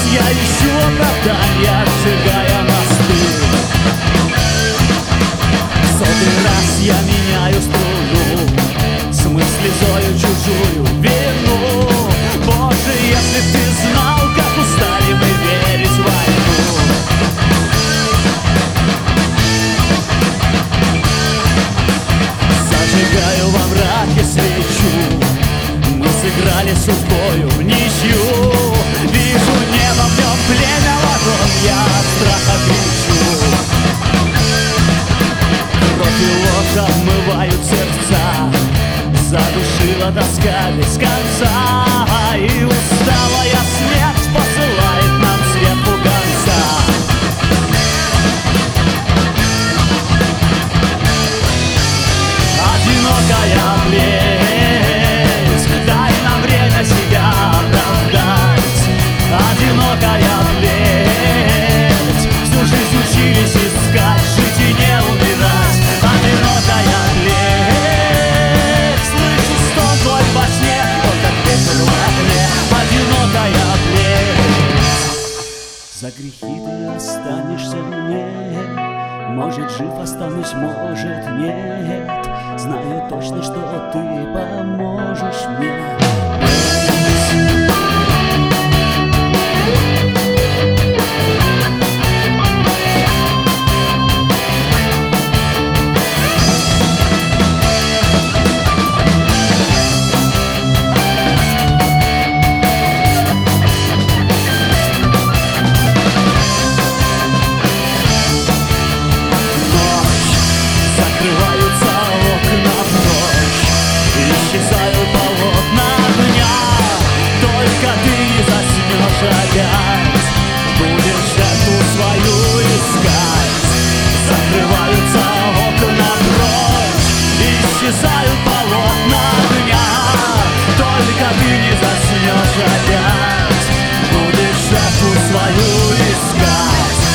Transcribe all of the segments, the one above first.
Я ищу оправдания, сжигая мосты. Сотый раз я меняю струну, смысл слезою чужую вину. Боже, если б ты знал, как устали мы верить в войну. Зажигаю во мраке свечу, мы сыграли судьбою в ничью. Вижу небо, в нем племя ворон, я от страха кричу. Кровь и ложь обмывают сердца, задушила тоска без конца. И усталая смерть посылает нам свет пуганца. Одинокая плеть, дай нам время себя оправдать. Одинокая плеть, всю жизнь учились искать, жить и не умирать. Одинокая плеть, слышу стон твой во сне, он как ветер в окне. Одинокая плеть, за грехи ты останешься мне. Может, жив останусь, может, нет. Знаю точно, что ты поможешь мне. Исчезают полотна дня, только ты не заснешь опять. Будешь жертву свою искать. Закрываются окна прочь, исчезают полотна дня, только ты не заснешь опять. Будешь жертву свою искать.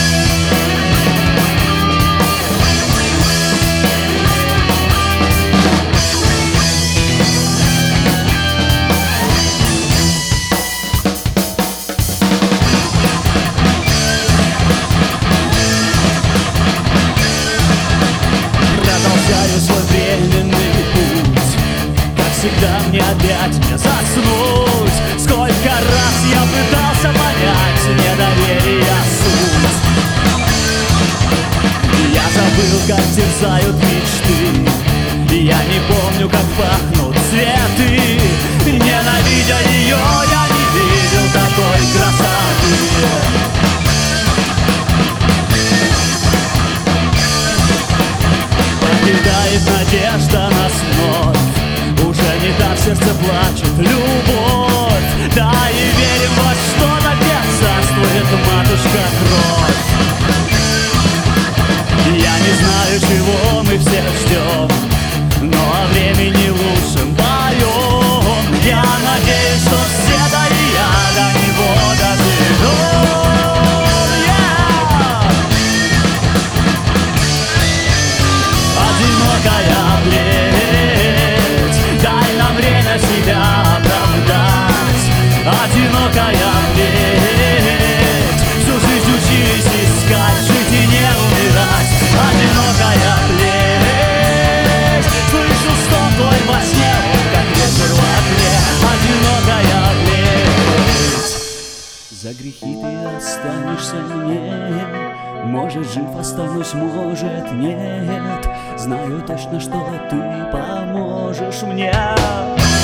Свой временный путь, как всегда мне опять не заснуть. Сколько раз я пытался понять недоверие суть. Я забыл, как терзают мечты, я не помню, как пахнут цветы. Ненавидя ее, я не видел такой красоты. Покидает надежда нас вновь, уже не так в сердце плачет любовь. Да и верим во что-то, где царствует матушка кровь. Я не знаю, чего мы все ждем, но о времени лучшем поем. Я надеюсь, что все до него доживем. Одинокая плеть, дай нам время себя оправдать. Одинокая плеть, всю жизнь учились искать, жить и не умирать. Одинокая плеть, слышу стон твой во сне, он как ветер в окне. Одинокая плеть, за грехи ты останешься мне. Может, жив останусь, может, нет. Знаю точно, что ты поможешь мне.